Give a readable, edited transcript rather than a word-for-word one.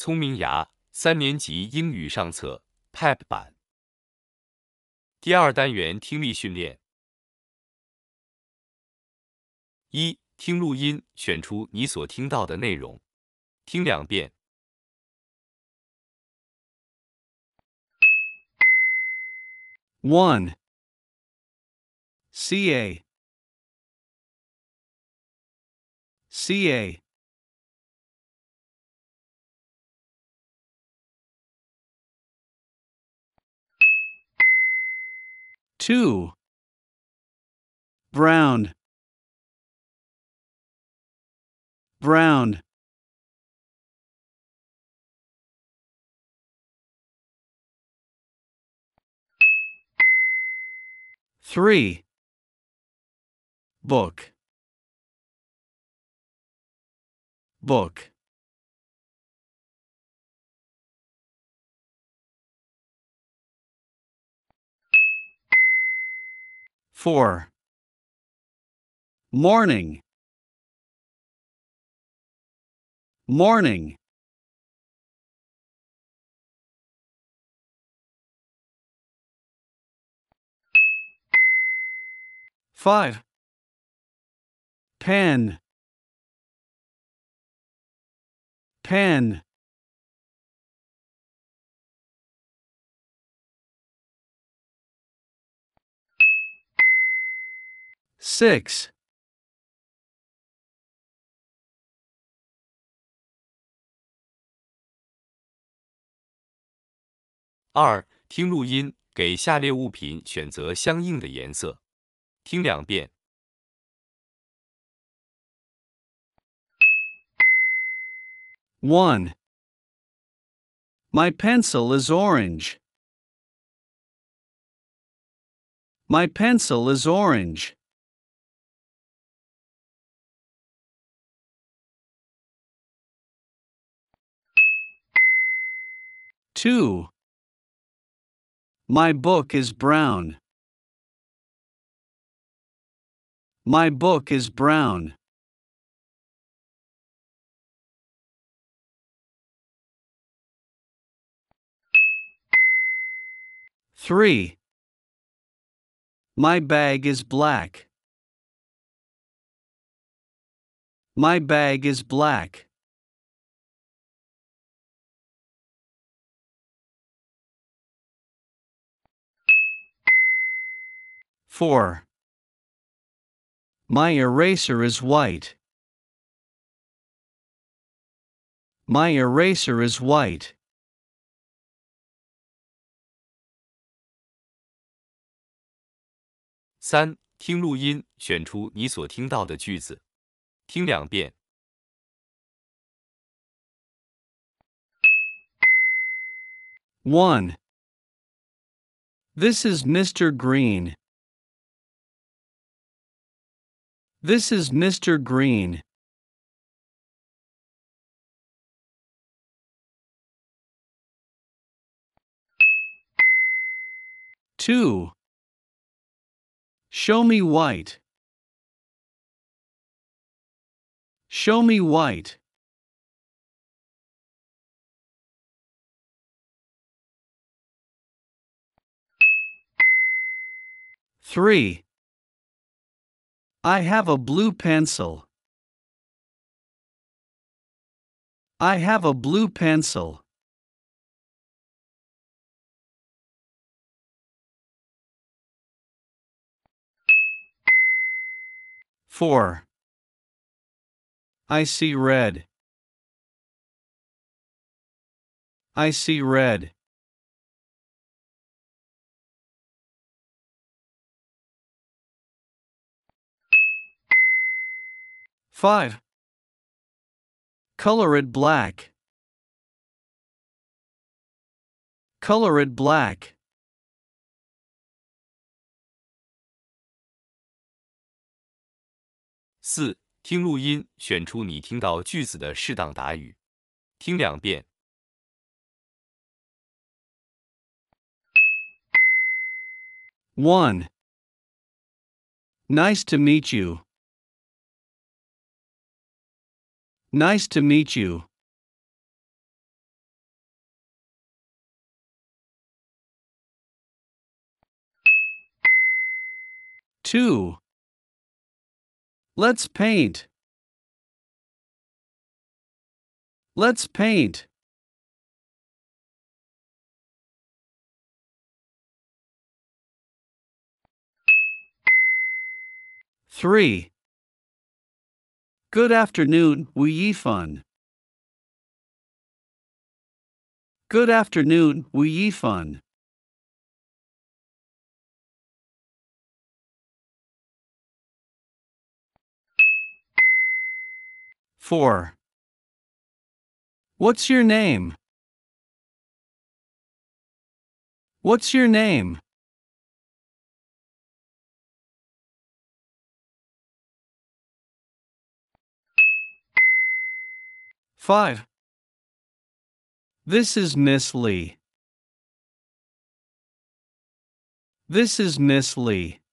聪明牙3年级英语上册 PEP 版。第二单元听力训练。1. 听录音，选出你所听到的内容，听2遍。 1. CA CA 2. Brown Brown 3. Book Book 4. Morning Morning 5. Pen Pen 6. 2. 听录音，给下列物品选择相应的颜色，听2遍。 1. My pencil is orange. My pencil is orange. 2. My book is brown. My book is brown. 3. My bag is black. My bag is black. 4. My eraser is white. My eraser is white. 3. 听录音，选出你所听到的句子，听2遍。 1. This is Mr. Green. This is Mr. Green. 2. Show me white. Show me white. 3. I have a blue pencil. I have a blue pencil. 4. I see red. I see red. 5. Color it black. Color it black. 4. 听录音，选出你听到句子的适当答语，听2遍。 1. Nice to meet you. Nice to meet you. 2. Let's paint. Let's paint. 3. Good afternoon, Wu Yifan. Good afternoon, Wu Yifan. 4. What's your name? What's your name? 5. This is Miss Lee. This is Miss Lee.